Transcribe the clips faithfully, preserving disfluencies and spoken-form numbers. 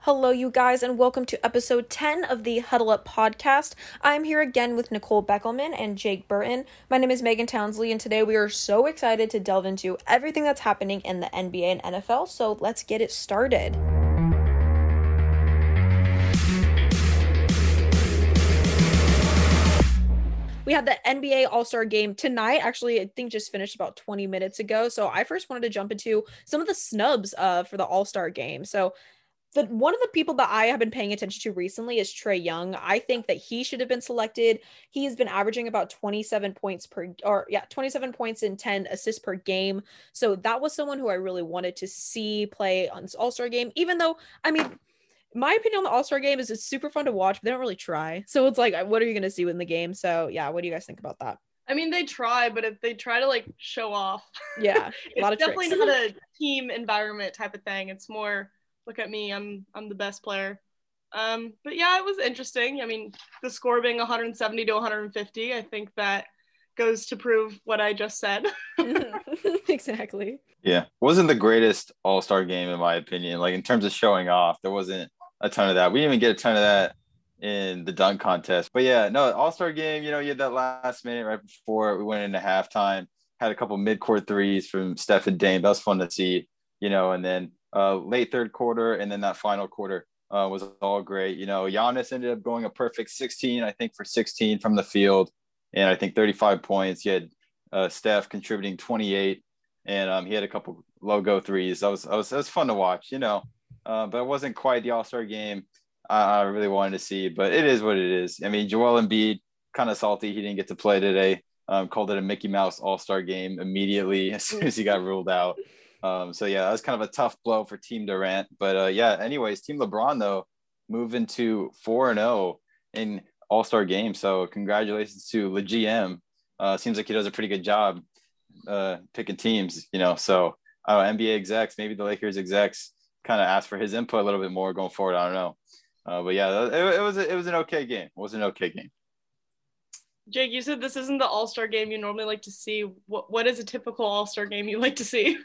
Hello, you guys, and welcome to episode ten of the Huddle Up podcast. I'm here again with Nicole Beckelman and Jake Burton. My name is Megan Townsley, and today we are so excited to delve into everything that's happening in the N B A and N F L, so let's get it started. We had the N B A All-Star Game tonight. Actually, I think just finished about twenty minutes ago. So I first wanted to jump into some of the snubs uh, for the All-Star Game. So the one of the people that I have been paying attention to recently is Trae Young. I think that he should have been selected. He has been averaging about twenty-seven points per, or yeah, twenty-seven points and ten assists per game. So that was someone who I really wanted to see play on this All-Star Game, even though, I mean, my opinion on the All-Star Game is it's super fun to watch, but they don't really try. So it's like, what are you going to see in the game? So yeah, what do you guys think about that? I mean, they try, but if they try to like show off, yeah, a lot of definitely tricks. Not a team environment type of thing. It's more, look at me, I'm I'm the best player. Um, but yeah, it was interesting. I mean, the score being one hundred seventy to one hundred fifty, I think that goes to prove what I just said. Exactly. Yeah, wasn't the greatest All-Star game in my opinion. Like in terms of showing off, there wasn't a ton of that. We didn't even get a ton of that in the dunk contest. But yeah, no, All-Star game, you know, you had that last minute right before we went into halftime, had a couple mid-court threes from Steph and Dame. That was fun to see, you know, and then uh, late third quarter and then that final quarter uh, was all great. You know, Giannis ended up going a perfect sixteen, I think, for sixteen from the field, and I think thirty-five points. He had uh, Steph contributing twenty-eight, and um, he had a couple logo threes. That was, that was, that was fun to watch, you know. Uh, but it wasn't quite the All-Star game I, I really wanted to see, but it is what it is. I mean, Joel Embiid, kind of salty he didn't get to play today. Um, called it a Mickey Mouse All-Star game immediately as soon as he got ruled out. Um, so, yeah, that was kind of a tough blow for Team Durant. But, uh, yeah, anyways, Team LeBron, though, moving to four and oh in All-Star game. So congratulations to the G M. Uh, seems like he does a pretty good job uh, picking teams, you know. So, uh, N B A execs, maybe the Lakers execs, kind of ask for his input a little bit more going forward. I don't know. Uh, but yeah, it, it was a, it was an okay game. It was an okay game. Jake, you said this isn't the All-Star game you normally like to see. What what is a typical All-Star game you like to see?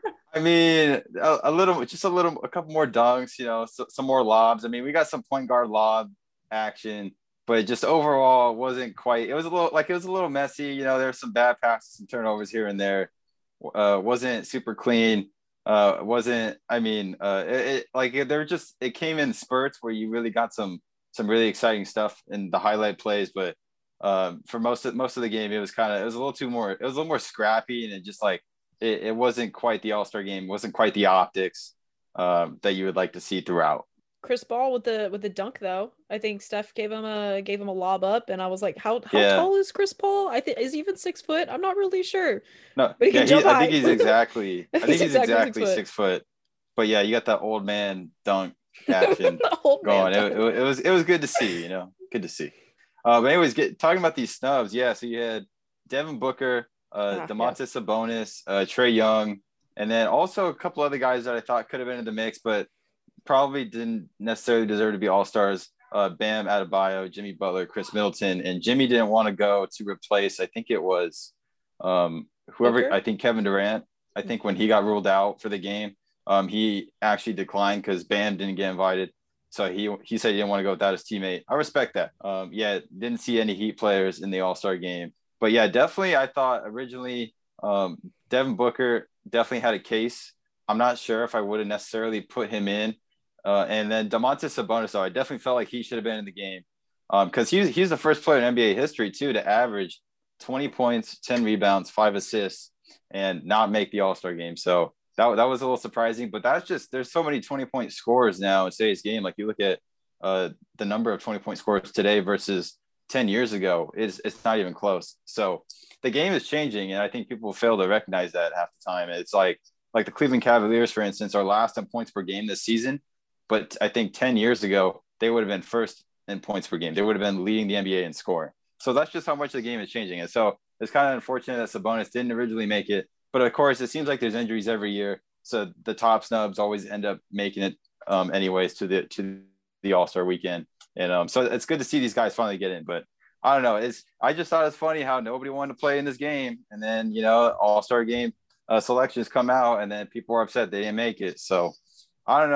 I mean, a, a little, just a little, a couple more dunks, you know, so, some more lobs. I mean, we got some point guard lob action, but just overall wasn't quite. It was a little like it was a little messy. You know, there were some bad passes, some turnovers here and there. Uh, wasn't super clean. Uh, wasn't, I mean, uh, it, it like there just, it came in spurts where you really got some, some really exciting stuff in the highlight plays. But um, for most of, most of the game, it was kind of, it was a little too more, it was a little more scrappy, and it just like, it, it wasn't quite the All-Star game. It wasn't quite the optics um, that you would like to see throughout. Chris Paul with the with the dunk though. I think Steph gave him a gave him a lob up, and I was like, how how yeah. tall is Chris Paul? I think is he even six foot? I'm not really sure. No, but he yeah, can jump he, high. I think he's exactly. I think he's, he's exactly, exactly six, six foot. foot. But yeah, you got that old man dunk action going. It, it, it was it was good to see. You know, good to see. Uh, but anyways, get, talking about these snubs. Yeah, so you had Devin Booker, uh, ah, Domantas yes. Sabonis, uh, Trae Young, and then also a couple other guys that I thought could have been in the mix, but probably didn't necessarily deserve to be all-stars. Uh, Bam Adebayo, Jimmy Butler, Chris Middleton, and Jimmy didn't want to go to replace, I think it was um, whoever, Booker? I think Kevin Durant. I think when he got ruled out for the game, um, he actually declined because Bam didn't get invited. So he he said he didn't want to go without his teammate. I respect that. Um, yeah, didn't see any Heat players in the All-Star game. But yeah, definitely I thought originally um, Devin Booker definitely had a case. I'm not sure if I would have necessarily put him in. Uh, and then Domantas Sabonis, though, I definitely felt like he should have been in the game because um, he's he's the first player in N B A history too to average twenty points, ten rebounds, five assists, and not make the All-Star game. So that that was a little surprising. But that's just there's so many twenty point scores now in today's game. Like you look at uh, the number of twenty point scores today versus ten years ago, is it's not even close. So the game is changing, and I think people fail to recognize that half the time. It's like like the Cleveland Cavaliers, for instance, are last in points per game this season. But I think ten years ago, they would have been first in points per game. They would have been leading the N B A in scoring. So that's just how much the game is changing. And so it's kind of unfortunate that Sabonis didn't originally make it. But of course, it seems like there's injuries every year. So the top snubs always end up making it um, anyways to the to the All-Star weekend. And um, so it's good to see these guys finally get in. But I don't know. It's I just thought it's funny how nobody wanted to play in this game. And then, you know, All-Star game uh, selections come out, and then people are upset they didn't make it. So I don't know.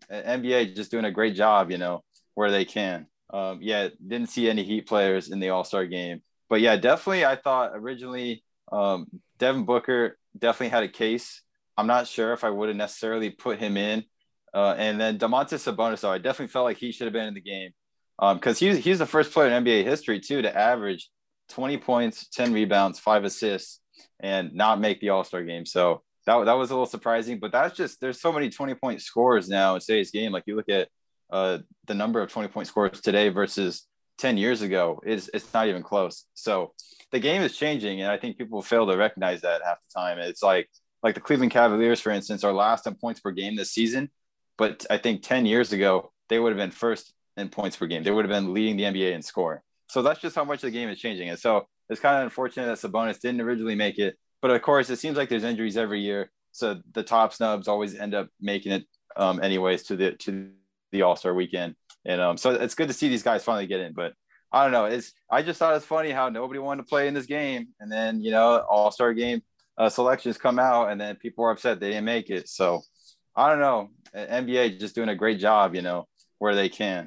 N B A just doing a great job, you know, where they can. Um, yeah, didn't see any Heat players in the All-Star game. But yeah, definitely I thought originally um, Devin Booker definitely had a case. I'm not sure if I would have necessarily put him in. Uh, and then Domantas Sabonis, though, I definitely felt like he should have been in the game because um, he's, he's the first player in N B A history, too, to average twenty points, ten rebounds, five assists, and not make the All-Star game. So that, that was a little surprising. But that's just – there's so many twenty-point scorers now in today's game. Like you look at uh, the number of twenty-point scorers today versus ten years ago, it's, it's not even close. So the game is changing, and I think people fail to recognize that half the time. It's like like the Cleveland Cavaliers, for instance, are last in points per game this season. But I think ten years ago, they would have been first in points per game. They would have been leading the N B A in scoring. So that's just how much the game is changing. And so it's kind of unfortunate that Sabonis didn't originally make it. But of course, it seems like there's injuries every year. So the top snubs always end up making it um, anyways to the to the All-Star weekend. And um, so it's good to see these guys finally get in. But I don't know. It's I just thought it's funny how nobody wanted to play in this game. And then, you know, All-Star game uh, selections come out and then people are upset they didn't make it. So I don't know. N B A just doing a great job, you know, where they can.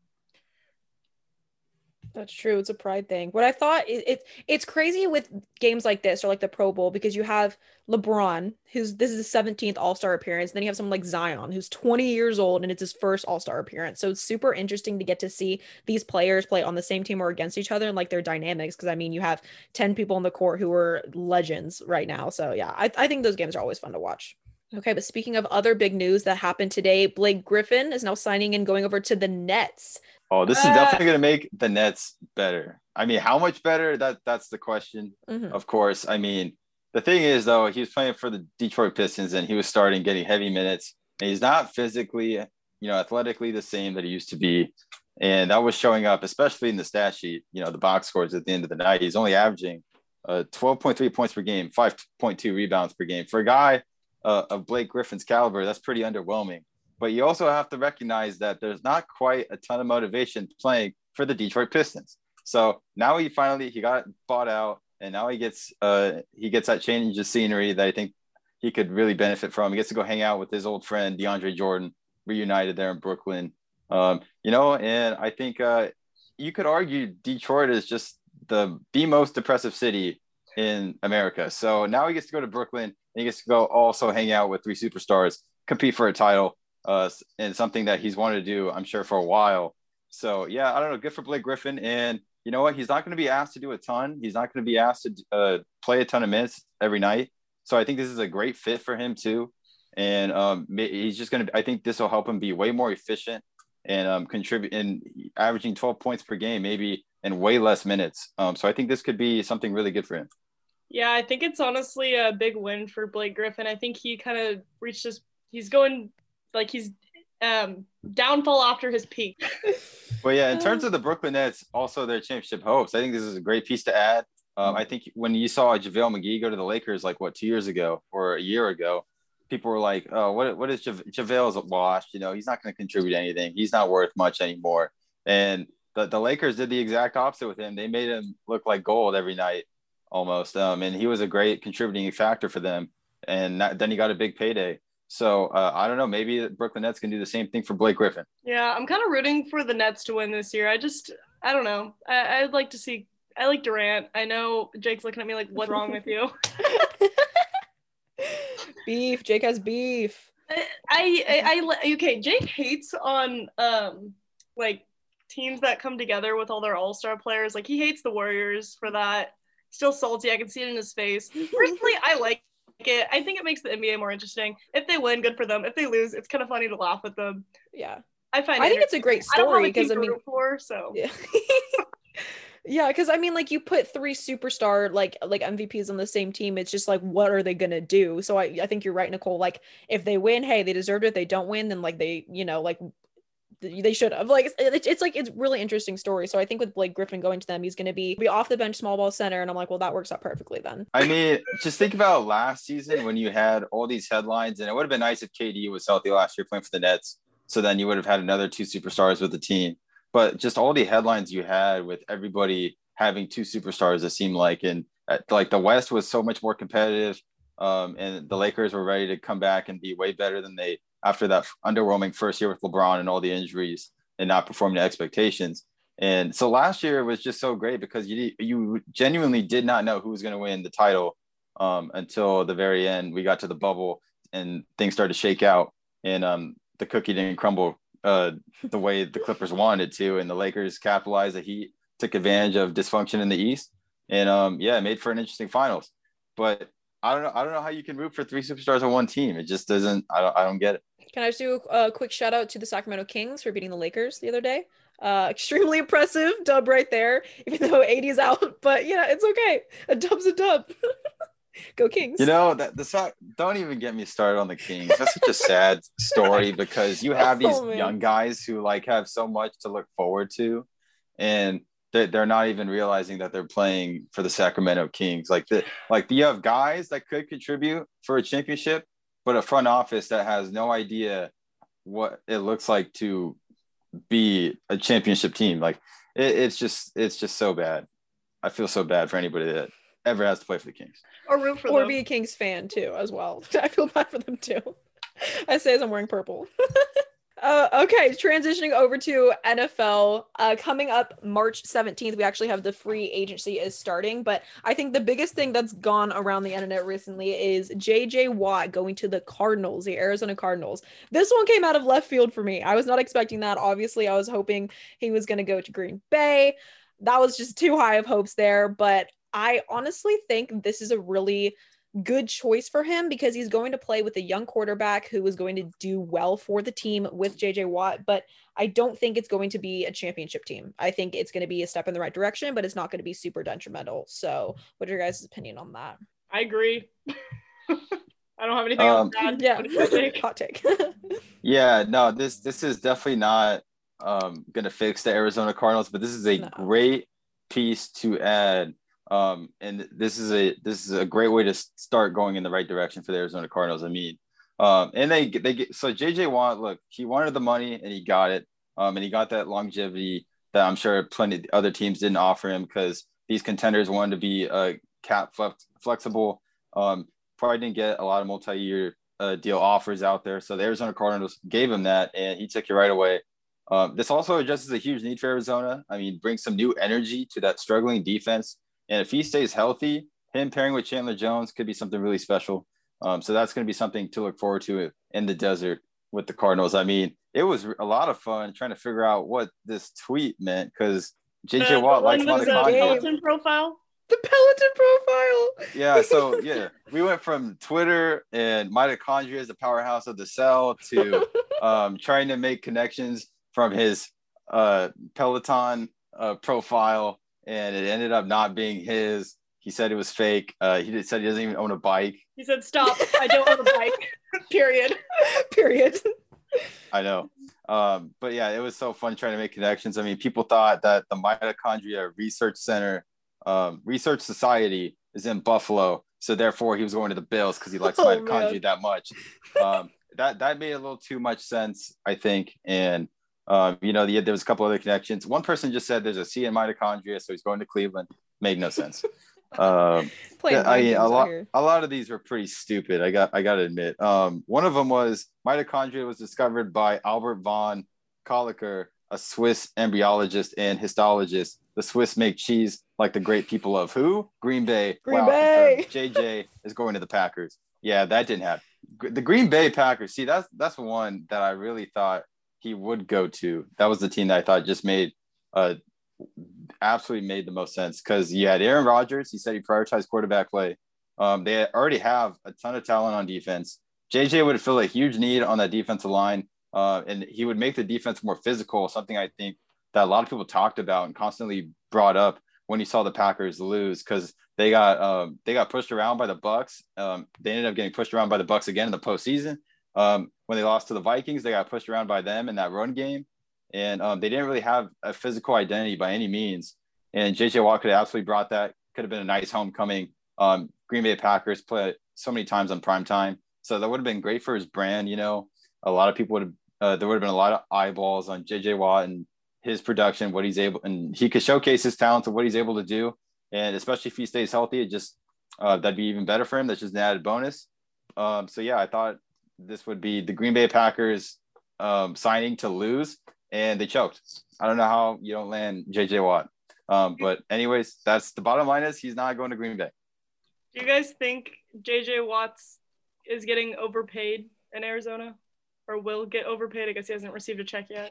That's true. It's a pride thing. What I thought it, it it's crazy with games like this or like the Pro Bowl because you have LeBron, who's this is his seventeenth All-Star appearance. Then you have someone like Zion, who's twenty years old and it's his first All-Star appearance. So it's super interesting to get to see these players play on the same team or against each other and like their dynamics. Because I mean, you have ten people on the court who are legends right now. So yeah, I, I think those games are always fun to watch. Okay, but speaking of other big news that happened today, Blake Griffin is now signing and going over to the Nets. Oh, this is uh, definitely going to make the Nets better. I mean, how much better? That That's the question, mm-hmm. Of course. I mean, the thing is, though, he was playing for the Detroit Pistons and he was starting getting heavy minutes. And he's not physically, you know, athletically the same that he used to be. And that was showing up, especially in the stat sheet, you know, the box scores at the end of the night. He's only averaging uh, twelve point three points per game, five point two rebounds per game. For a guy uh, of Blake Griffin's caliber, that's pretty underwhelming. But you also have to recognize that there's not quite a ton of motivation playing for the Detroit Pistons. So now he finally he got bought out, and now he gets uh he gets that change of scenery that I think he could really benefit from. He gets to go hang out with his old friend DeAndre Jordan, reunited there in Brooklyn. Um, you know, and I think uh, you could argue Detroit is just the the most depressive city in America. So now he gets to go to Brooklyn, and he gets to go also hang out with three superstars, compete for a title. Uh, and something that he's wanted to do, I'm sure, for a while. So, yeah, I don't know. Good for Blake Griffin. And you know what? He's not going to be asked to do a ton. He's not going to be asked to uh, play a ton of minutes every night. So I think this is a great fit for him, too. And um, he's just going to – I think this will help him be way more efficient and um, contribute in averaging twelve points per game, maybe in way less minutes. Um, so I think this could be something really good for him. Yeah, I think it's honestly a big win for Blake Griffin. I think he kind of reached his – he's going – like he's um downfall after his peak. Well, yeah, in terms of the Brooklyn Nets, also their championship hopes, I think this is a great piece to add. Um, I think when you saw JaVale McGee go to the Lakers, like what, two years ago or a year ago, people were like, oh, what, what is Jave- JaVale's washed? You know, he's not going to contribute anything. He's not worth much anymore. And the, the Lakers did the exact opposite with him. They made him look like gold every night almost. Um, and he was a great contributing factor for them. And that, then he got a big payday. So uh, I don't know. Maybe the Brooklyn Nets can do the same thing for Blake Griffin. Yeah, I'm kind of rooting for the Nets to win this year. I just, I don't know. I, I'd like to see. I like Durant. I know Jake's looking at me like, "What's wrong with you?" Beef. Jake has beef. I, I, I, I, okay. Jake hates on um like teams that come together with all their all-star players. Like he hates the Warriors for that. Still salty. I can see it in his face. Personally, I like it. I think it makes the N B A more interesting. If they win, good for them. If they lose, it's kind of funny to laugh at them. Yeah, I find. I think it's a great story because I, I mean, for, so yeah, yeah, because I mean, like you put three superstar like like M V Ps on the same team. It's just like, what are they gonna do? So I I think you're right, Nicole. Like if they win, hey, they deserved it. If they don't win, then like they you know like. They should have like it's, it's like it's really interesting story. So I think with Blake Griffin going to them, he's going to be be off the bench, small ball center, and I'm like, well, that works out perfectly then. I mean, just think about last season when you had all these headlines, and it would have been nice if K D was healthy last year playing for the Nets. So then you would have had another two superstars with the team. But just all the headlines you had with everybody having two superstars, it seemed like, and uh, like the West was so much more competitive, um, and the Lakers were ready to come back and be way better than they after that underwhelming first year with LeBron and all the injuries and not performing to expectations. And so last year was just so great because you you genuinely did not know who was going to win the title um, until the very end. We got to the bubble and things started to shake out, and um, the cookie didn't crumble uh, the way the Clippers wanted to, and the Lakers capitalized. The Heat took advantage of dysfunction in the East, and um, yeah, it made for an interesting finals. But I don't know. I don't know how you can root for three superstars on one team. It just doesn't. I don't. I don't get it. Can I just do a quick shout out to the Sacramento Kings for beating the Lakers the other day? Uh, extremely impressive dub right there, even though A D's out. But yeah, it's okay. A dub's a dub. Go Kings. You know, that the don't even get me started on the Kings. That's such a sad story because you have these oh, young guys who like have so much to look forward to, and they're not even realizing that they're playing for the Sacramento Kings. Like the like you have guys that could contribute for a championship, but a front office that has no idea what it looks like to be a championship team. Like it, it's just it's just so bad. I feel so bad for anybody that ever has to play for the Kings or root for or them. Be a Kings fan too as well. I feel bad for them too. I say as I'm wearing purple. Uh, okay, transitioning over to N F L. Uh, coming up March seventeenth, we actually have the free agency is starting, but I think the biggest thing that's gone around the internet recently is J J Watt going to the Cardinals, the Arizona Cardinals. This one came out of left field for me. I was not expecting that. Obviously, I was hoping he was going to go to Green Bay. That was just too high of hopes there, but I honestly think this is a really good choice for him because he's going to play with a young quarterback who is going to do well for the team with J J Watt, but I don't think it's going to be a championship team. I think it's going to be a step in the right direction, but it's not going to be super detrimental. So what's your guys' opinion on that? I agree. I don't have anything um, else to add. Yeah, hot take. yeah, no, this this is definitely not um, going to fix the Arizona Cardinals, but this is a no. great piece to add. Um, and this is a this is a great way to start going in the right direction for the Arizona Cardinals. I mean, um, and they they get so J J Watt. Look, he wanted the money and he got it. Um, and he got that longevity that I'm sure plenty of other teams didn't offer him because these contenders wanted to be uh, cap flex- flexible. Um, probably didn't get a lot of multi-year uh, deal offers out there. So the Arizona Cardinals gave him that, and he took it right away. Um, this also addresses a huge need for Arizona. I mean, brings some new energy to that struggling defense. And if he stays healthy, him pairing with Chandler Jones could be something really special. Um, so that's going to be something to look forward to in the desert with the Cardinals. I mean, it was a lot of fun trying to figure out what this tweet meant because J J uh, Watt likes mitochondria. Peloton profile. The Peloton profile. Yeah, so yeah, we went from Twitter and mitochondria is the powerhouse of the cell to um, trying to make connections from his uh, Peloton uh, profile. And it ended up not being his. He said it was fake. Uh, he said he doesn't even own a bike. He said, stop, I don't own a bike, period. Period. I know. Um, but yeah, it was so fun trying to make connections. I mean, people thought that the Mitochondria Research Center, um, Research Society is in Buffalo. So therefore he was going to the Bills because he likes oh, mitochondria man. that much. Um, that, that made a little too much sense, I think. And Um, you know, the, there was a couple other connections. One person just said there's a C in mitochondria, so he's going to Cleveland. Made no sense. Um, yeah, I mean, a lot, a lot of these were pretty stupid. I got, I got to admit. Um, one of them was mitochondria was discovered by Albert von Kolliker, a Swiss embryologist and histologist. The Swiss make cheese like the great people of who? Green Bay. Green wow, Bay. J J is going to the Packers. Yeah, that didn't happen. The Green Bay Packers. See, that's that's one that I really thought he would go to. That was the team that I thought just made uh absolutely made the most sense because you had Aaron Rodgers. He said he prioritized quarterback play. Um, they already have a ton of talent on defense. J J would fill a huge need on that defensive line, uh, and he would make the defense more physical, something I think that a lot of people talked about and constantly brought up when you saw the Packers lose because they got um, they got pushed around by the Bucs. Um, they ended up getting pushed around by the Bucs again in the postseason. Um, when they lost to the Vikings, they got pushed around by them in that run game. And um, they didn't really have a physical identity by any means. And J J Watt could have absolutely brought that. Could have been a nice homecoming. Um, Green Bay Packers play so many times on prime time. So that would have been great for his brand. You know, a lot of people would have, uh, there would have been a lot of eyeballs on J J Watt and his production, what he's able, and he could showcase his talent of what he's able to do. And especially if he stays healthy, it just, uh, that'd be even better for him. That's just an added bonus. Um, so yeah, I thought this would be the Green Bay Packers um, signing to lose, and they choked. I don't know how you don't land J J Watt. Um, but anyways, that's the bottom line is he's not going to Green Bay. Do you guys think J J Watts is getting overpaid in Arizona, or will get overpaid? I guess he hasn't received a check yet.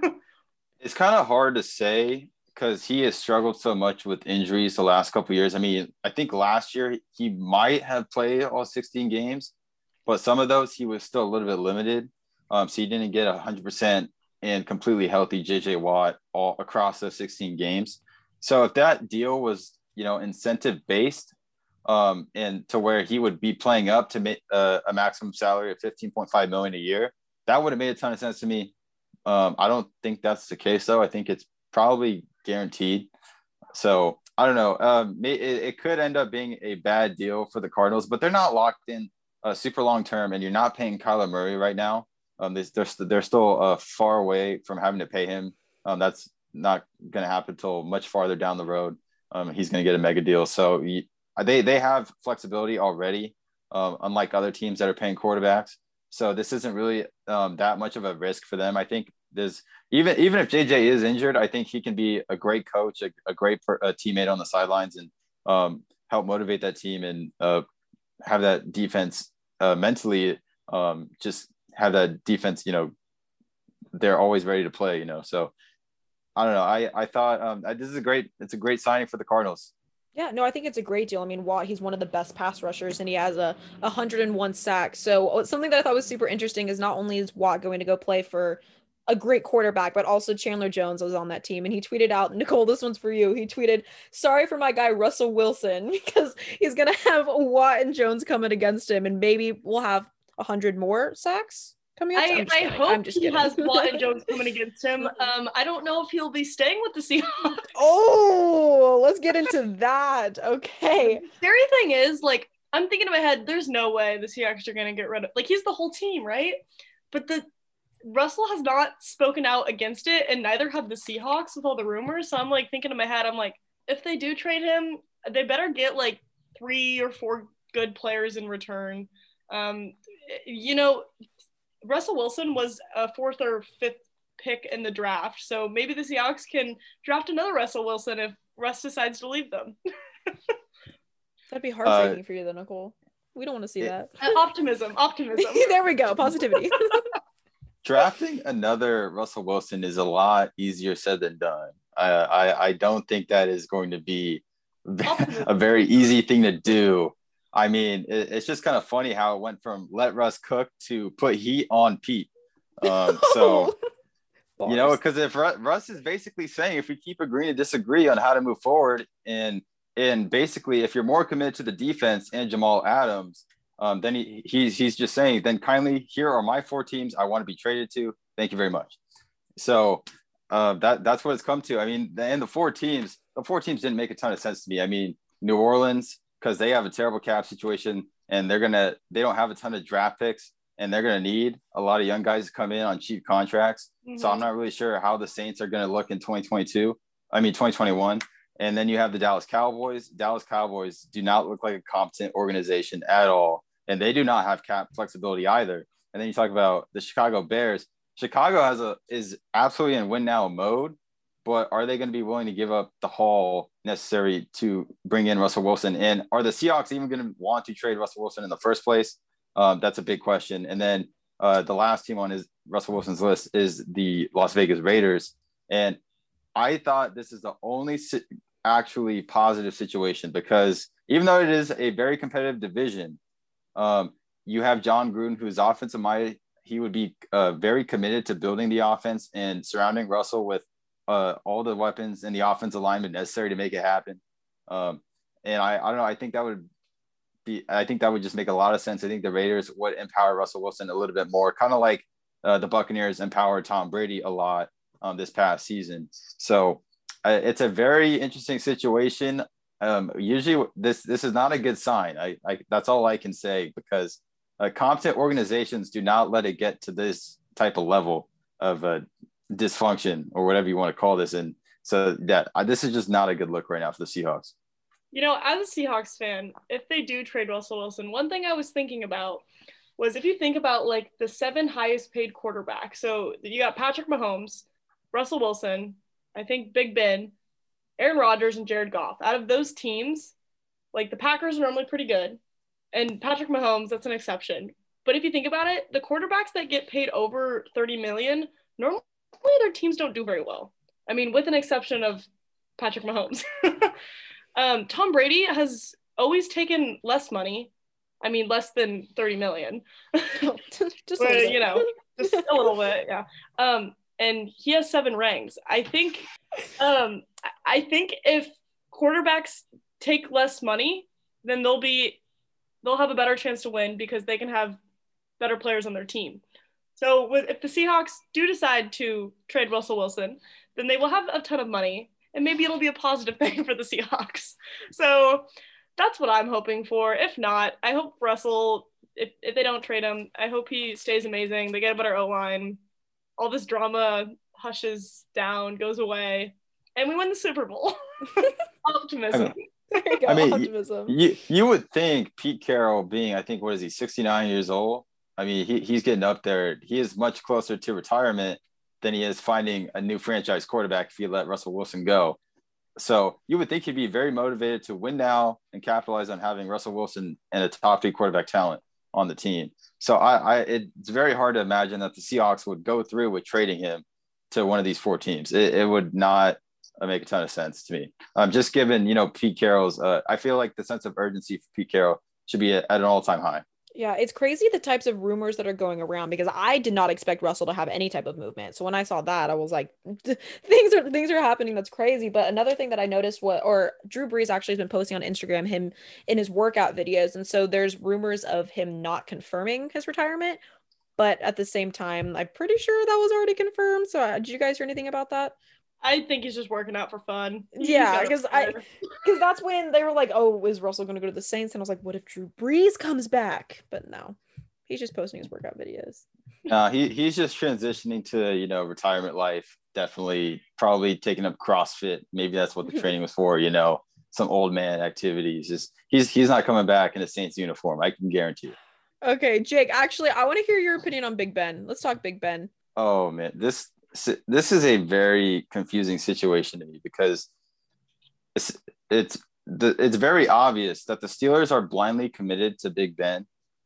It's kind of hard to say because he has struggled so much with injuries the last couple of years. I mean, I think last year he might have played all sixteen games, but some of those he was still a little bit limited. Um, so he didn't get one hundred percent and completely healthy J J Watt all across those sixteen games. So if that deal was, you know, incentive based, um, and to where he would be playing up to make uh, a maximum salary of fifteen point five million a year, that would have made a ton of sense to me. Um, I don't think that's the case though. I think it's probably guaranteed. So I don't know. Um, it, it could end up being a bad deal for the Cardinals, but they're not locked in uh, super long term, and you're not paying Kyler Murray right now. Um, they're, they're still uh, far away from having to pay him. Um, that's not going to happen until much farther down the road. Um, he's going to get a mega deal. So he, they they have flexibility already, um, unlike other teams that are paying quarterbacks. So this isn't really um, that much of a risk for them. I think there's even even if J J is injured, I think he can be a great coach, a, a great per, a teammate on the sidelines, and um, help motivate that team and uh, have that defense uh, mentally um, just have that defense. You know, they're always ready to play. You know, so I don't know. I I thought um, this is a great it's a great signing for the Cardinals. Yeah, no, I think it's a great deal. I mean, Watt, he's one of the best pass rushers, and he has a one hundred one sacks. So something that I thought was super interesting is not only is Watt going to go play for a great quarterback, but also Chandler Jones was on that team. And he tweeted out, Nicole, this one's for you. He tweeted, sorry for my guy, Russell Wilson, because he's going to have Watt and Jones coming against him, and maybe we'll have one hundred more sacks coming up. I, I hope I'm just he kidding. has Watt and Jones coming against him. Um, I don't know if he'll be staying with the Seahawks. Oh, let's get into that. Okay. The scary thing is, like, I'm thinking in my head, there's no way the Seahawks are going to get rid of, like, he's the whole team, right? But the Russell has not spoken out against it, and neither have the Seahawks with all the rumors. So I'm, like, thinking in my head, I'm like, if they do trade him, they better get, like, three or four good players in return. Um, you know, Russell Wilson was a fourth or fifth pick in the draft, so maybe the Seahawks can draft another Russell Wilson if Russ decides to leave them. That'd be heartbreaking uh, for you, though, Nicole. We don't want to see it, that. Uh, optimism, optimism. There we go, positivity. Drafting another Russell Wilson is a lot easier said than done. I I, I don't think that is going to be optimism. a very easy thing to do. I mean, it, it's just kind of funny how it went from let Russ cook to put heat on Pete. Um, so, you know, because if Russ is basically saying if we keep agreeing to disagree on how to move forward, and and basically if you're more committed to the defense and Jamal Adams, um, then he, he's he's just saying, then kindly, here are my four teams I want to be traded to. Thank you very much. So uh, that that's what it's come to. I mean, and the four teams, the four teams didn't make a ton of sense to me. I mean, New Orleans, because they have a terrible cap situation and they're gonna they don't have a ton of draft picks, and they're gonna need a lot of young guys to come in on cheap contracts. Mm-hmm. So I'm not really sure how the Saints are gonna look in twenty twenty-two. I mean twenty twenty-one. And then you have the Dallas Cowboys. Dallas Cowboys do not look like a competent organization at all, and they do not have cap flexibility either. And then you talk about the Chicago Bears. Chicago has a is absolutely in win now mode. But are they going to be willing to give up the haul necessary to bring in Russell Wilson? And are the Seahawks even going to want to trade Russell Wilson in the first place? Um, that's a big question. And then uh, the last team on his Russell Wilson's list is the Las Vegas Raiders. And I thought this is the only si- actually positive situation, because even though it is a very competitive division, um, you have John Gruden, who's offensive minded. He would be uh, very committed to building the offense and surrounding Russell with Uh, all the weapons and the offensive alignment necessary to make it happen. Um, and I, I don't know, I think that would be, I think that would just make a lot of sense. I think the Raiders would empower Russell Wilson a little bit more, kind of like uh, the Buccaneers empowered Tom Brady a lot um, this past season. So uh, it's a very interesting situation. Um, usually this, this is not a good sign. I, I that's all I can say, because uh, competent organizations do not let it get to this type of level of uh, dysfunction, or whatever you want to call this. And so that uh, this is just not a good look right now for the Seahawks. You know, as a Seahawks fan, if they do trade Russell Wilson, one thing I was thinking about was if you think about like the seven highest paid quarterbacks. So you got Patrick Mahomes, Russell Wilson, I think Big Ben, Aaron Rodgers, and Jared Goff. Out of those teams, like the Packers are normally pretty good, and Patrick Mahomes, that's an exception. But if you think about it, the quarterbacks that get paid over thirty million, normally their teams don't do very well. I mean, with an exception of Patrick Mahomes. um, Tom Brady has always taken less money. I mean, less than thirty million. just but, you know, just a little bit, yeah. Um, and he has seven rings. I think, um, I think if quarterbacks take less money, then they'll be, they'll have a better chance to win because they can have better players on their team. So with, if the Seahawks do decide to trade Russell Wilson, then they will have a ton of money, and maybe it'll be a positive thing for the Seahawks. So that's what I'm hoping for. If not, I hope Russell, if, if they don't trade him, I hope he stays amazing. They get a better O-line. All this drama hushes down, goes away, and we win the Super Bowl. Optimism. There you go, I mean, optimism. You, you would think Pete Carroll being, I think, what is he, sixty-nine years old? I mean, he, he's getting up there. He is much closer to retirement than he is finding a new franchise quarterback if you let Russell Wilson go. So you would think he'd be very motivated to win now and capitalize on having Russell Wilson and a top three quarterback talent on the team. So I, I it's very hard to imagine that the Seahawks would go through with trading him to one of these four teams. It, it would not make a ton of sense to me. Um, just given, you know, Pete Carroll's, uh, I feel like the sense of urgency for Pete Carroll should be at, at an all-time high. Yeah, it's crazy the types of rumors that are going around because I did not expect Russell to have any type of movement. So when I saw that, I was like, things are things are happening. That's crazy. But another thing that I noticed was, or Drew Brees actually has been posting on Instagram him in his workout videos, and so there's rumors of him not confirming his retirement. But at the same time, I'm pretty sure that was already confirmed. So uh, did you guys hear anything about that? I think he's just working out for fun. He's yeah, because I because that's when they were like, "Oh, is Russell going to go to the Saints?" And I was like, "What if Drew Brees comes back?" But no, he's just posting his workout videos. Uh, he he's just transitioning to, you know, retirement life. Definitely, probably taking up CrossFit. Maybe that's what the training was for. You know, some old man activities. Just he's he's not coming back in a Saints uniform. I can guarantee you. Okay, Jake. Actually, I want to hear your opinion on Big Ben. Let's talk Big Ben. Oh man, this. This is a very confusing situation to me because it's it's the, it's very obvious that the Steelers are blindly committed to Big Ben,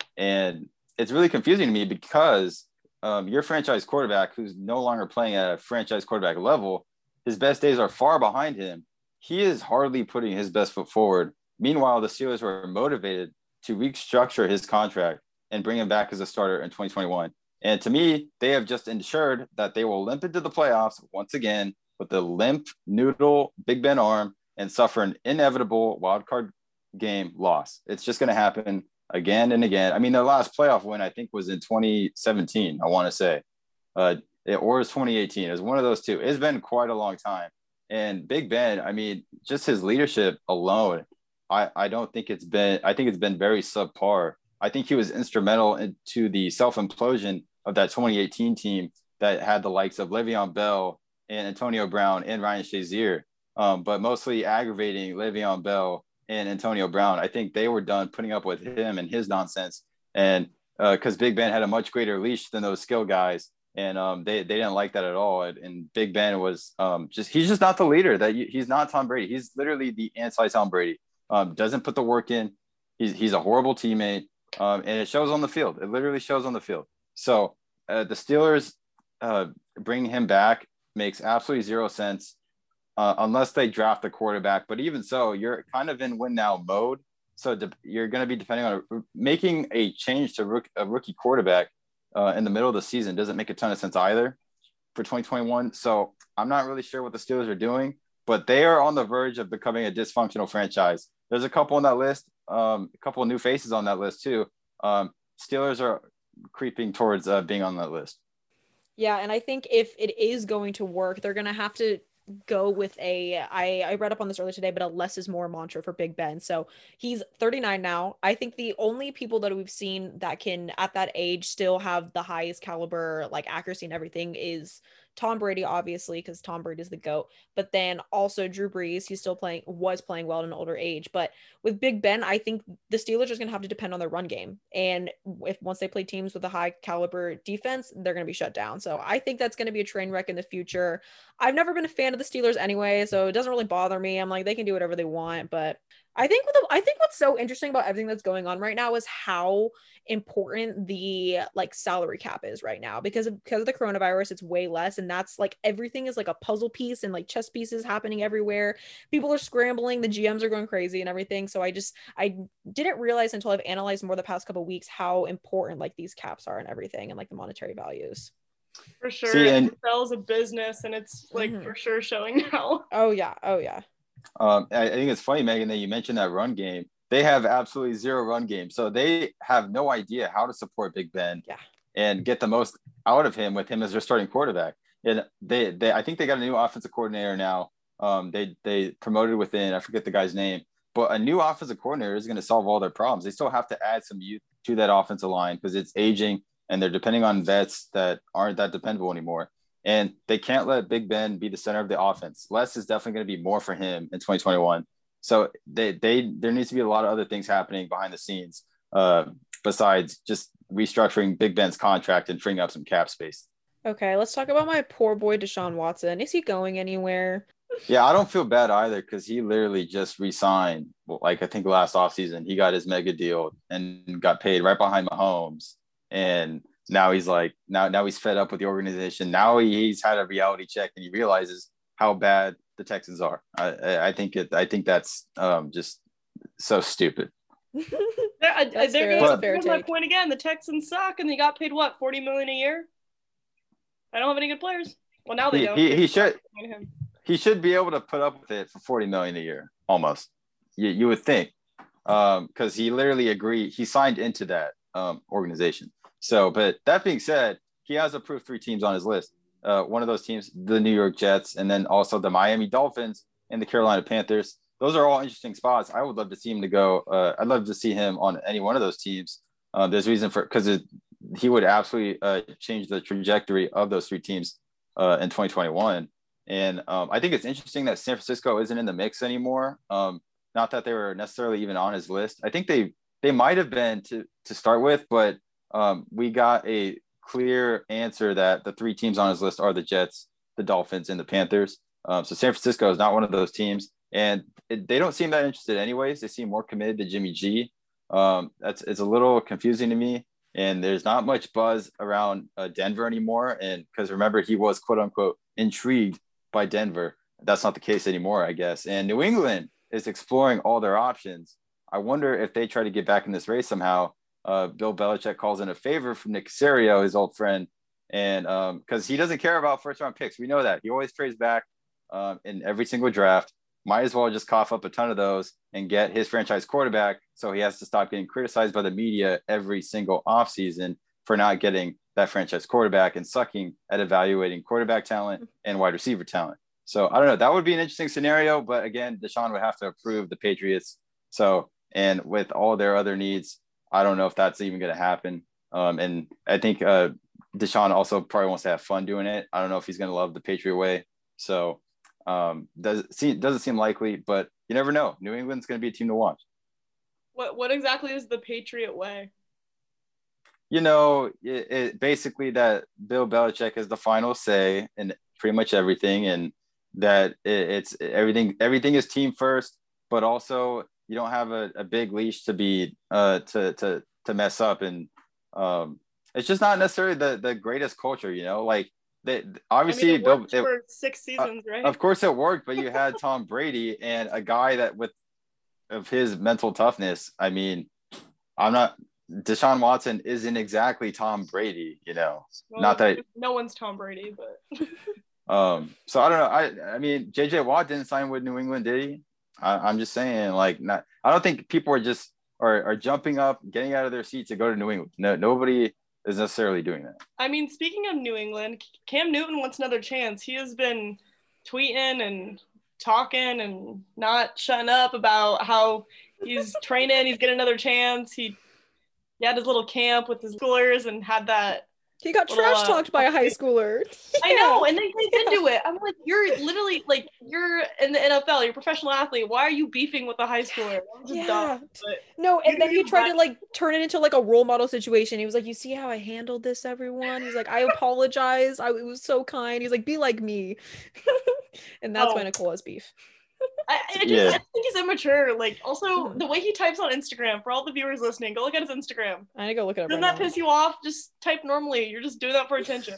and it's really confusing to me because um, your franchise quarterback, who's no longer playing at a franchise quarterback level, his best days are far behind him. He is hardly putting his best foot forward. Meanwhile, the Steelers were motivated to restructure his contract and bring him back as a starter in twenty twenty-one. And to me, they have just ensured that they will limp into the playoffs once again with the limp noodle Big Ben arm and suffer an inevitable wildcard game loss. It's just going to happen again and again. I mean, their last playoff win, I think, was in twenty seventeen, I want to say, uh, it, or it was twenty eighteen. It was one of those two. It's been quite a long time. And Big Ben, I mean, just his leadership alone, I, I don't think it's been, I think it's been very subpar. I think he was instrumental into the self-implosion of that twenty eighteen team that had the likes of Le'Veon Bell and Antonio Brown and Ryan Shazier, um, but mostly aggravating Le'Veon Bell and Antonio Brown. I think they were done putting up with him and his nonsense. And because uh, Big Ben had a much greater leash than those skill guys, and um, they, they didn't like that at all. And, and Big Ben was um, just, he's just not the leader. That you, he's not Tom Brady. He's literally the anti-Tom Brady. Um, doesn't put the work in. He's, he's a horrible teammate. Um, and it shows on the field. It literally shows on the field. So uh, the Steelers uh, bringing him back makes absolutely zero sense uh, unless they draft the quarterback. But even so, you're kind of in win now mode. So de- you're going to be depending on a, making a change to rook, a rookie quarterback uh, in the middle of the season doesn't make a ton of sense either for twenty twenty-one. So I'm not really sure what the Steelers are doing, but they are on the verge of becoming a dysfunctional franchise. There's a couple on that list, um, a couple of new faces on that list too. Um, Steelers are creeping towards uh, being on that list. Yeah, and I think if it is going to work, they're going to have to go with a, I, I read up on this earlier today, but a less is more mantra for Big Ben. So he's thirty-nine now. I think the only people that we've seen that can, at that age, still have the highest caliber, like accuracy and everything is Tom Brady, obviously, because Tom Brady is the GOAT, but then also Drew Brees, he's still playing, was playing well at an older age. But with Big Ben, I think the Steelers are going to have to depend on their run game. And if once they play teams with a high caliber defense, they're going to be shut down. So I think that's going to be a train wreck in the future. I've never been a fan of the Steelers anyway, so it doesn't really bother me. I'm like, they can do whatever they want, but I think with the, I think what's so interesting about everything that's going on right now is how important the like salary cap is right now, because of because of the coronavirus. It's way less, and that's like everything is like a puzzle piece and like chess pieces happening everywhere. People are scrambling, the G Ms are going crazy and everything. So I just I didn't realize until I've analyzed more the past couple of weeks how important like these caps are and everything, and like the monetary values. For sure. See, and N F L is a business, and it's like mm-hmm. for sure showing now. Oh yeah, oh yeah. Um, I, I think it's funny, Megan, that you mentioned that run game. They have absolutely zero run game. So they have no idea how to support Big Ben yeah. and get the most out of him with him as their starting quarterback. And they, they I think they got a new offensive coordinator now. Um, they they promoted within, I forget the guy's name, but a new offensive coordinator is going to solve all their problems. They still have to add some youth to that offensive line because it's aging and they're depending on vets that aren't that dependable anymore. And they can't let Big Ben be the center of the offense. Less is definitely going to be more for him in twenty twenty-one. So they they there needs to be a lot of other things happening behind the scenes uh, besides just restructuring Big Ben's contract and freeing up some cap space. Okay, let's talk about my poor boy Deshaun Watson. Is he going anywhere? Yeah, I don't feel bad either because he literally just re-signed. Like I think last offseason, he got his mega deal and got paid right behind Mahomes. And now he's like, now now he's fed up with the organization. Now he, he's had a reality check and he realizes how bad the Texans are. I, I think it. I think that's um, just so stupid. I, that's there goes but, my point again. The Texans suck, and they got paid what forty million a year. I don't have any good players. Well, now they he, don't. He, he should. He should be able to put up with it for forty million a year, almost. You you would think, because um, he literally agreed. He signed into that um, organization. So, but that being said, he has approved three teams on his list. Uh, one of those teams, the New York Jets, and then also the Miami Dolphins and the Carolina Panthers. Those are all interesting spots. I would love to see him to go. Uh, I'd love to see him on any one of those teams. Uh, there's reason for because he would absolutely uh, change the trajectory of those three teams uh, in twenty twenty-one. And um, I think it's interesting that San Francisco isn't in the mix anymore. Um, not that they were necessarily even on his list. I think they they might have been to to start with, but um, we got a clear answer that the three teams on his list are the Jets, the Dolphins, and the Panthers. Um, so San Francisco is not one of those teams, and it, they don't seem that interested anyways. They seem more committed to Jimmy G. Um, that's it's a little confusing to me, and there's not much buzz around uh, Denver anymore. And because remember, he was quote unquote intrigued by Denver. That's not the case anymore, I guess. And New England is exploring all their options. I wonder if they try to get back in this race somehow. Uh, Bill Belichick calls in a favor from Nick Caserio, his old friend, and because um, he doesn't care about first round picks. We know that. He always trades back um, in every single draft. Might as well just cough up a ton of those and get his franchise quarterback so he has to stop getting criticized by the media every single offseason for not getting that franchise quarterback and sucking at evaluating quarterback talent and wide receiver talent. So I don't know. That would be an interesting scenario. But again, Deshaun would have to approve the Patriots. So, and with all their other needs, I don't know if that's even going to happen. Um, and I think uh, Deshaun also probably wants to have fun doing it. I don't know if he's going to love the Patriot way. So um, does seem, doesn't seem likely, but you never know. New England's going to be a team to watch. What what exactly is the Patriot way? You know, it, it basically that Bill Belichick is the final say in pretty much everything, and that it, it's everything. Everything is team first, but also you don't have a, a big leash to be uh, to to to mess up, and um, it's just not necessarily the the greatest culture. You know, like they obviously I mean, it worked Bill, for it, six seasons, uh, right? Of course, it worked, but you had Tom Brady and a guy that with of his mental toughness. I mean, I'm not. Deshaun Watson isn't exactly Tom Brady, you know. Well, not that no one's Tom Brady, but um. So I don't know. I I mean, J J Watt didn't sign with New England, did he? I, I'm just saying, like, not. I don't think people are just are are jumping up, getting out of their seats to go to New England. No, nobody is necessarily doing that. I mean, speaking of New England, Cam Newton wants another chance. He has been tweeting and talking and not shutting up about how he's training. He's getting another chance. He. He had his little camp with his schoolers and had that He got little, trash talked uh, by a high schooler. Yeah. I know, and they get into it. I'm like, you're literally like, you're in the N F L, you're a professional athlete. Why are you beefing with a high schooler? Yeah. Dumb, no, and then he tried right. to like turn it into like a role model situation. He was like, you see how I handled this, everyone? He's like, I apologize. I it was so kind. He's like, be like me. And that's oh. why Nicole has beef. I, I just yeah. I think he's immature. Like, also mm-hmm. the way he types on Instagram, for all the viewers listening, go look at his Instagram. I need to go look at it. Doesn't right that now. Piss you off? Just type normally. You're just doing that for attention.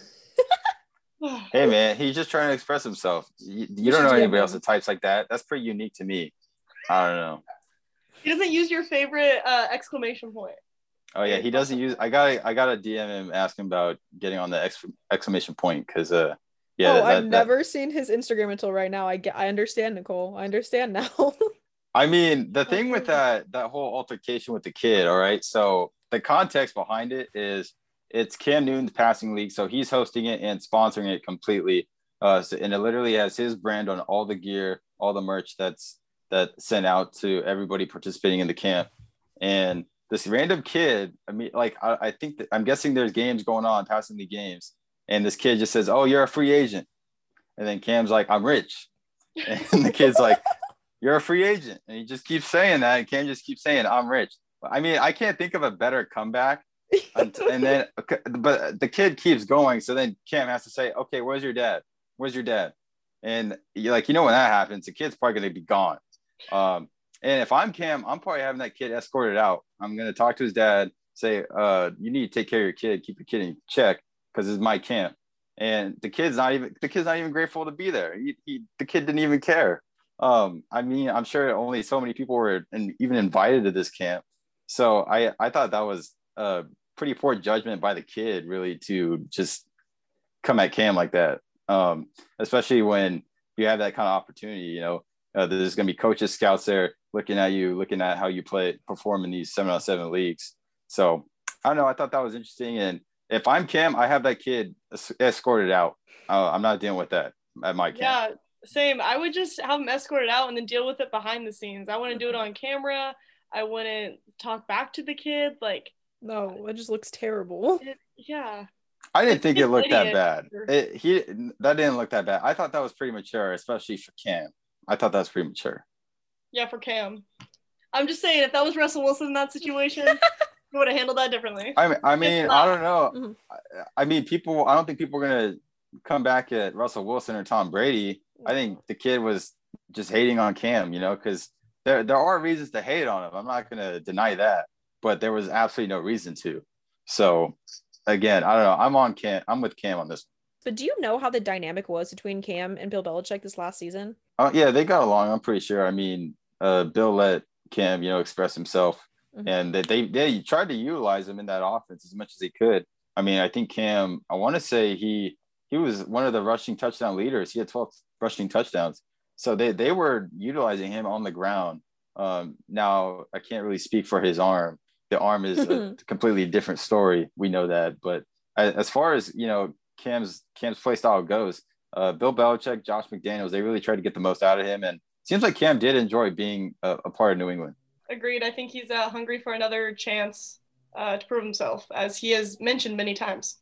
Hey man, he's just trying to express himself. You, you don't know anybody else that types like that. That's pretty unique to me. I don't know. He doesn't use your favorite uh, exclamation point. Oh yeah, he doesn't use. I got I got a D M him asking about getting on the ex, exclamation point because uh. Yeah, oh, that, I've that, never that, seen his Instagram until right now. I get, I understand, Nicole. I understand now. I mean, the thing with that that whole altercation with the kid, all right. So the context behind it is it's Cam Newton's passing league, so he's hosting it and sponsoring it completely. Uh, so, and it literally has his brand on all the gear, all the merch that's that sent out to everybody participating in the camp. And this random kid, I mean, like I, I think that, I'm guessing there's games going on, passing league games. And this kid just says, oh, you're a free agent. And then Cam's like, I'm rich. And the kid's like, you're a free agent. And he just keeps saying that. And Cam just keeps saying, I'm rich. I mean, I can't think of a better comeback. And then, but the kid keeps going. So then Cam has to say, okay, where's your dad? Where's your dad? And you're like, you know, when that happens, the kid's probably going to be gone. Um, and if I'm Cam, I'm probably having that kid escorted out. I'm going to talk to his dad, say, uh, you need to take care of your kid, keep your kid in check. Because it's my camp, and the kid's not even the kid's not even grateful to be there. He, he, the kid didn't even care. Um, I mean, I'm sure only so many people were in, even invited to this camp. So I I thought that was a pretty poor judgment by the kid, really, to just come at Cam like that. Um, especially when you have that kind of opportunity. You know, uh, there's going to be coaches, scouts there looking at you, looking at how you play, perform in these seven on seven leagues. So I don't know. I thought that was interesting. And if I'm Cam, I have that kid escorted out. Uh, I'm not dealing with that at my camp. Yeah, same. I would just have him escorted out and then deal with it behind the scenes. I wouldn't do it on camera. I wouldn't talk back to the kid. Like, no, it just looks terrible. It, yeah. I didn't think it looked that bad. It, he that didn't look that bad. I thought that was pretty mature, especially for Cam. I thought that was pretty mature. Yeah, for Cam. I'm just saying, if that was Russell Wilson in that situation, he would have handled that differently. I mean, I mean, I don't know. Mm-hmm. I, I mean, people. I don't think people are gonna come back at Russell Wilson or Tom Brady. I think the kid was just hating on Cam, you know, because there there are reasons to hate on him. I'm not gonna deny that, but there was absolutely no reason to. So, again, I don't know. I'm on Cam. I'm with Cam on this. But do you know how the dynamic was between Cam and Bill Belichick this last season? Oh yeah, they got along. I'm pretty sure. I mean, uh, Bill let Cam, you know, express himself, mm-hmm. and that they, they they tried to utilize him in that offense as much as they could. I mean, I think Cam. I want to say he he was one of the rushing touchdown leaders. He had twelve rushing touchdowns. So they they were utilizing him on the ground. Um, now I can't really speak for his arm. The arm is a completely different story. We know that, but as far as you know, Cam's Cam's play style goes, uh, Bill Belichick, Josh McDaniels, they really tried to get the most out of him, and it seems like Cam did enjoy being a, a part of New England. Agreed. I think he's uh, hungry for another chance uh, to prove himself, as he has mentioned many times.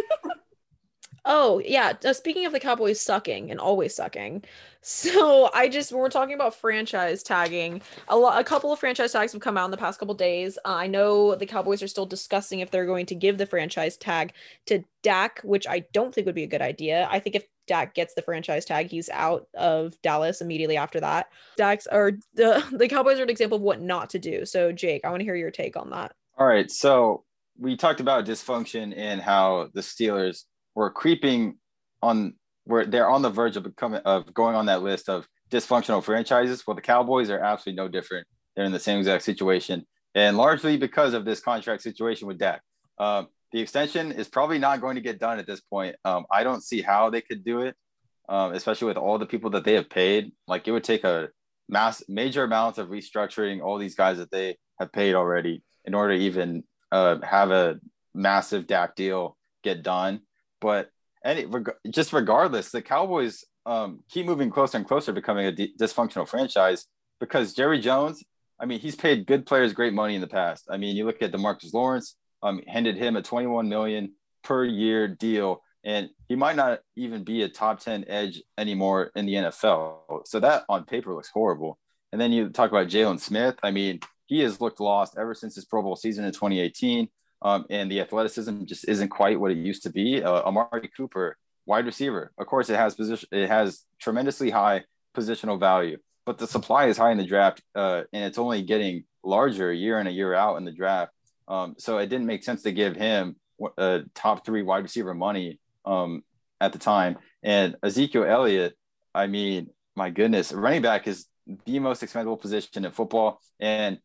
Oh, yeah. Uh, speaking of the Cowboys sucking and always sucking. So I just, when we're talking about franchise tagging, a, lot, a couple of franchise tags have come out in the past couple days. Uh, I know the Cowboys are still discussing if they're going to give the franchise tag to Dak, which I don't think would be a good idea. I think if Dak gets the franchise tag, he's out of Dallas immediately after that. Dak's, or the, the Cowboys are an example of what not to do. So Jake, I want to hear your take on that. All right. So we talked about dysfunction and how the Steelers were creeping on where they're on the verge of becoming of going on that list of dysfunctional franchises. Well, the Cowboys are absolutely no different. They're in the same exact situation, and largely because of this contract situation with Dak. Um, the extension is probably not going to get done at this point. Um, I don't see how they could do it, um, especially with all the people that they have paid. Like it would take a mass major amounts of restructuring all these guys that they have paid already in order to even uh, have a massive Dak deal get done. But any reg- just regardless, the Cowboys um, keep moving closer and closer to becoming a d- dysfunctional franchise because Jerry Jones, I mean, he's paid good players great money in the past. I mean, you look at DeMarcus Lawrence, um, handed him a twenty-one million dollars per year deal. And he might not even be a top ten edge anymore in the N F L. So that on paper looks horrible. And then you talk about Jaylon Smith. I mean, he has looked lost ever since his Pro Bowl season in twenty eighteen. Um, and the athleticism just isn't quite what it used to be. Uh, Amari Cooper, wide receiver. Of course, it has position. It has tremendously high positional value, but the supply is high in the draft, uh, and it's only getting larger year in a year out in the draft. Um, so it didn't make sense to give him a top three wide receiver money um, at the time. And Ezekiel Elliott, I mean, my goodness, running back is the most expendable position in football. And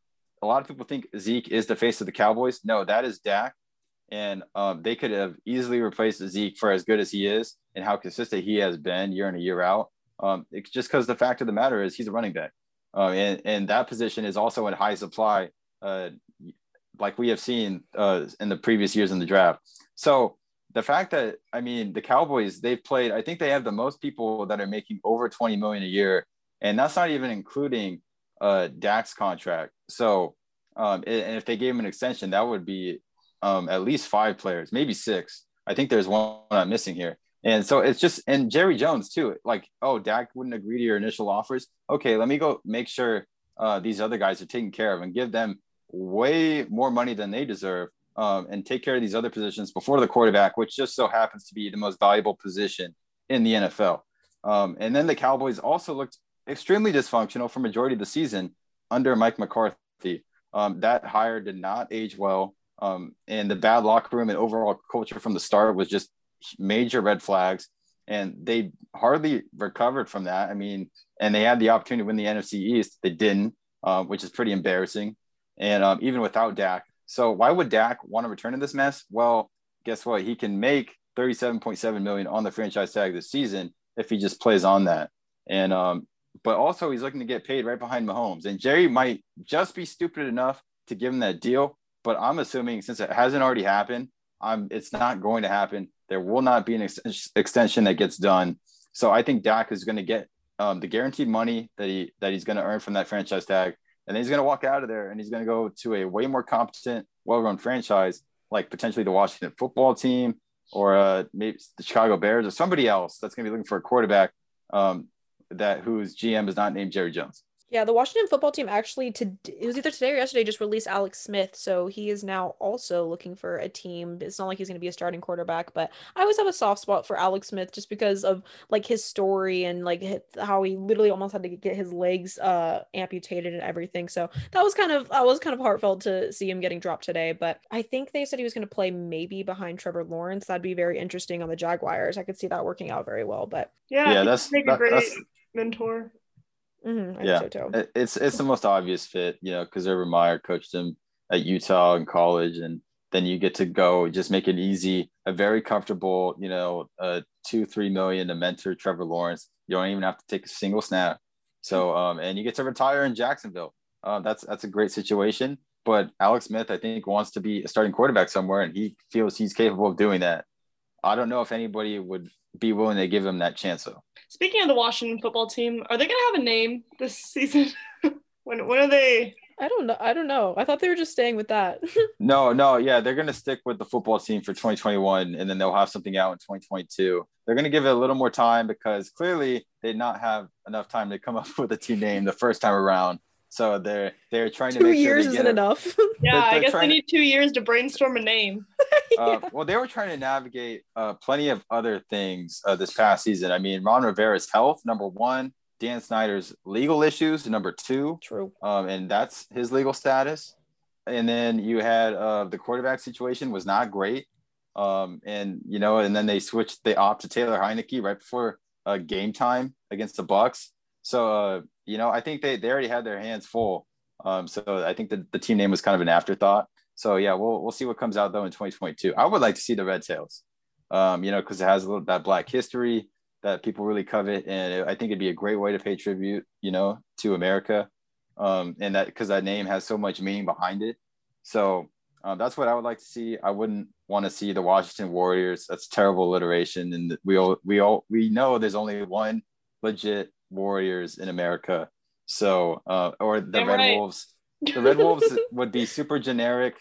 a lot of people think Zeke is the face of the Cowboys. No, that is Dak. And um, they could have easily replaced Zeke for as good as he is and how consistent he has been year in and year out. Um, it's just because the fact of the matter is he's a running back. Uh, and, and that position is also in high supply, uh, like we have seen uh, in the previous years in the draft. So the fact that, I mean, the Cowboys, they've played, I think they have the most people that are making over twenty million dollars a year. And that's not even including uh, Dak's contract. So um, and if they gave him an extension, that would be um, at least five players, maybe six. I think there's one I'm missing here. And so it's just, and Jerry Jones too, like, oh, Dak wouldn't agree to your initial offers. Okay, let me go make sure uh, these other guys are taken care of and give them way more money than they deserve um, and take care of these other positions before the quarterback, which just so happens to be the most valuable position in the N F L. Um, and then the Cowboys also looked extremely dysfunctional for majority of the season under Mike McCarthy. Um, that hire did not age well. Um, and the bad locker room and overall culture from the start was just major red flags, and they hardly recovered from that. I mean, and they had the opportunity to win the N F C East. They didn't, um, which is pretty embarrassing. And um, even without Dak. So why would Dak want to return to this mess? Well, guess what? He can make thirty-seven point seven million dollars on the franchise tag this season if he just plays on that. And, um, but also he's looking to get paid right behind Mahomes. And Jerry might just be stupid enough to give him that deal. But I'm assuming since it hasn't already happened, I'm, it's not going to happen. There will not be an ex- extension that gets done. So I think Dak is going to get um, the guaranteed money that he that he's going to earn from that franchise tag. And then he's going to walk out of there and he's going to go to a way more competent, well-run franchise, like potentially the Washington football team or uh, maybe the Chicago Bears or somebody else that's going to be looking for a quarterback um, that whose G M is not named Jerry Jones. Yeah, the Washington football team actually, to, it was either today or yesterday, just released Alex Smith. So he is now also looking for a team. It's not like he's going to be a starting quarterback, but I always have a soft spot for Alex Smith just because of like his story and like how he literally almost had to get his legs uh, amputated and everything. So that was kind of, that was kind of heartfelt to see him getting dropped today. But I think they said he was going to play maybe behind Trevor Lawrence. That'd be very interesting on the Jaguars. I could see that working out very well. But yeah, yeah, that's make a great that's... mentor. Mm-hmm, I yeah, think so too. it's it's the most obvious fit, you know, because Urban Meyer coached him at Utah in college, and then you get to go just make it easy, a very comfortable, you know, uh, two three million to mentor Trevor Lawrence. You don't even have to take a single snap. So, um, and you get to retire in Jacksonville. Uh, that's that's a great situation. But Alex Smith, I think, wants to be a starting quarterback somewhere, and he feels he's capable of doing that. I don't know if anybody would be willing to give him that chance, though. Speaking of the Washington football team, are they going to have a name this season? when when are they? I don't know. I don't know. I thought they were just staying with that. no, no. Yeah, they're going to stick with the football team for twenty twenty-one, and then they'll have something out in twenty twenty-two. They're going to give it a little more time because clearly they did not have enough time to come up with a team name the first time around. So they're they're trying to two make sure years they isn't get enough. Yeah, I guess they need two years to brainstorm a name. yeah. uh, well, they were trying to navigate uh, plenty of other things uh, this past season. I mean, Ron Rivera's health, number one. Dan Snyder's legal issues, number two. True. Um, and that's his legal status. And then you had uh, the quarterback situation was not great. Um, and, you know, and then they switched, they opt to Taylor Heineke right before uh, game time against the Bucks. So, uh, you know, I think they, they already had their hands full. Um, so I think that the team name was kind of an afterthought. So, yeah, we'll we'll see what comes out, though, in twenty twenty-two. I would like to see the Red Tails, um, you know, because it has a little that black history that people really covet. And it, I think it'd be a great way to pay tribute, you know, to America. Um, and that because that name has so much meaning behind it. So um, that's what I would like to see. I wouldn't want to see the Washington Warriors. That's terrible alliteration. And we all we all we know there's only one legit Warriors in America. So uh, or the Damn Red right. Wolves. The Red Wolves would be super generic.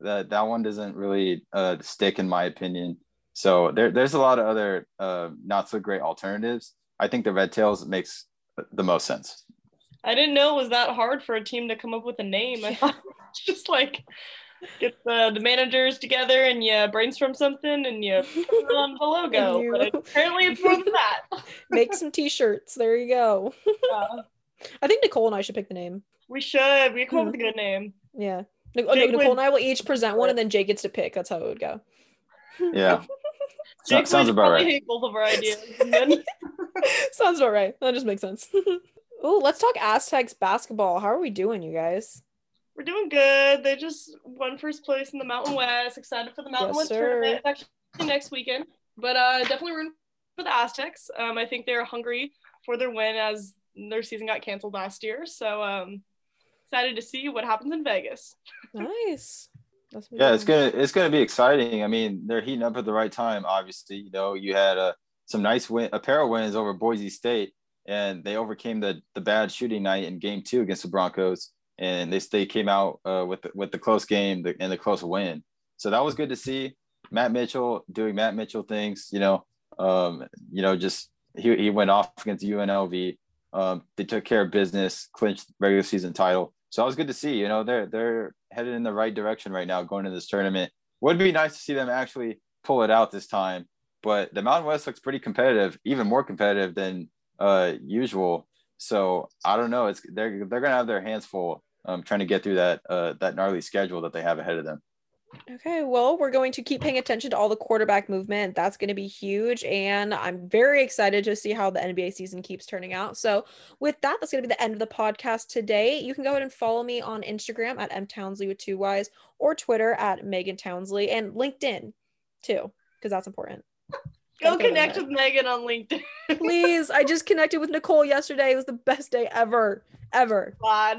that that one doesn't really uh, stick in my opinion. So there, there's a lot of other uh, not so great alternatives. I think the Red Tails makes the most sense. I didn't know it was that hard for a team to come up with a name. I thought it's just like get the, the managers together and you brainstorm something and you put it on the logo. You... But apparently it's more than that. Make some t-shirts. There you go. Yeah. I think Nicole and I should pick the name. We should. We come mm-hmm. up with a good name. Yeah. Nicole, Nicole would... and I will each present one and then Jake gets to pick. That's how it would go. Yeah. Jake sounds about right. Hate both of our ideas. Then... sounds about right. That just makes sense. Oh, let's talk Aztecs basketball. How are we doing, you guys? We're doing good. They just won first place in the Mountain West. Excited for the Mountain yes, West sir. tournament. It's actually next weekend, but uh, definitely rooting for the Aztecs. Um, I think they're hungry for their win as their season got canceled last year. So um, excited to see what happens in Vegas. Nice. That's yeah, it's gonna it's gonna be exciting. I mean, they're heating up at the right time. Obviously, you know, you had uh, some nice win, apparel wins over Boise State, and they overcame the the bad shooting night in Game Two against the Broncos, and they they came out uh, with the, with the close game and the close win. So that was good to see. Matt Mitchell doing Matt Mitchell things. You know, um, you know, just he he went off against U N L V. Um, they took care of business, clinched regular season title. So that was good to see. You know, they're they're headed in the right direction right now going into this tournament. Would be nice to see them actually pull it out this time. But the Mountain West looks pretty competitive, even more competitive than uh, usual. So I don't know. It's they're they're gonna have their hands full um, trying to get through that uh, that gnarly schedule that they have ahead of them. Okay, well, we're going to keep paying attention to all the quarterback movement. That's going to be huge, and I'm very excited to see how the N B A season keeps turning out. So with that, that's going to be the end of the podcast today. You can go ahead and follow me on Instagram at mtownsley with two Y's or Twitter at Megan Townsley and LinkedIn too, because that's important. Go connect with Megan on LinkedIn. Please. I just connected with Nicole yesterday. It was the best day ever. Ever. God.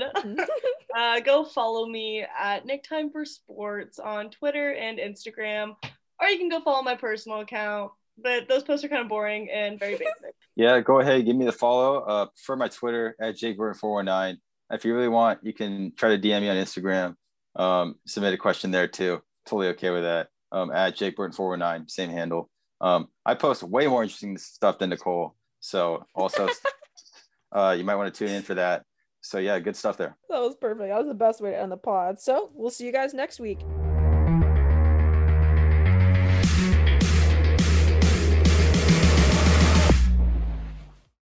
uh, go follow me at Nick Time for Sports on Twitter and Instagram. Or you can go follow my personal account. But those posts are kind of boring and very basic. Yeah, go ahead. Give me the follow. Uh, for my Twitter at Jake Burton four one nine. If you really want, you can try to D M me on Instagram. Um, submit a question there too. Totally okay with that. Um, at Jake Burton four one nine. Same handle. Um, I post way more interesting stuff than Nicole. So also, uh, you might want to tune in for that. So yeah, good stuff there. That was perfect. That was the best way to end the pod. So we'll see you guys next week.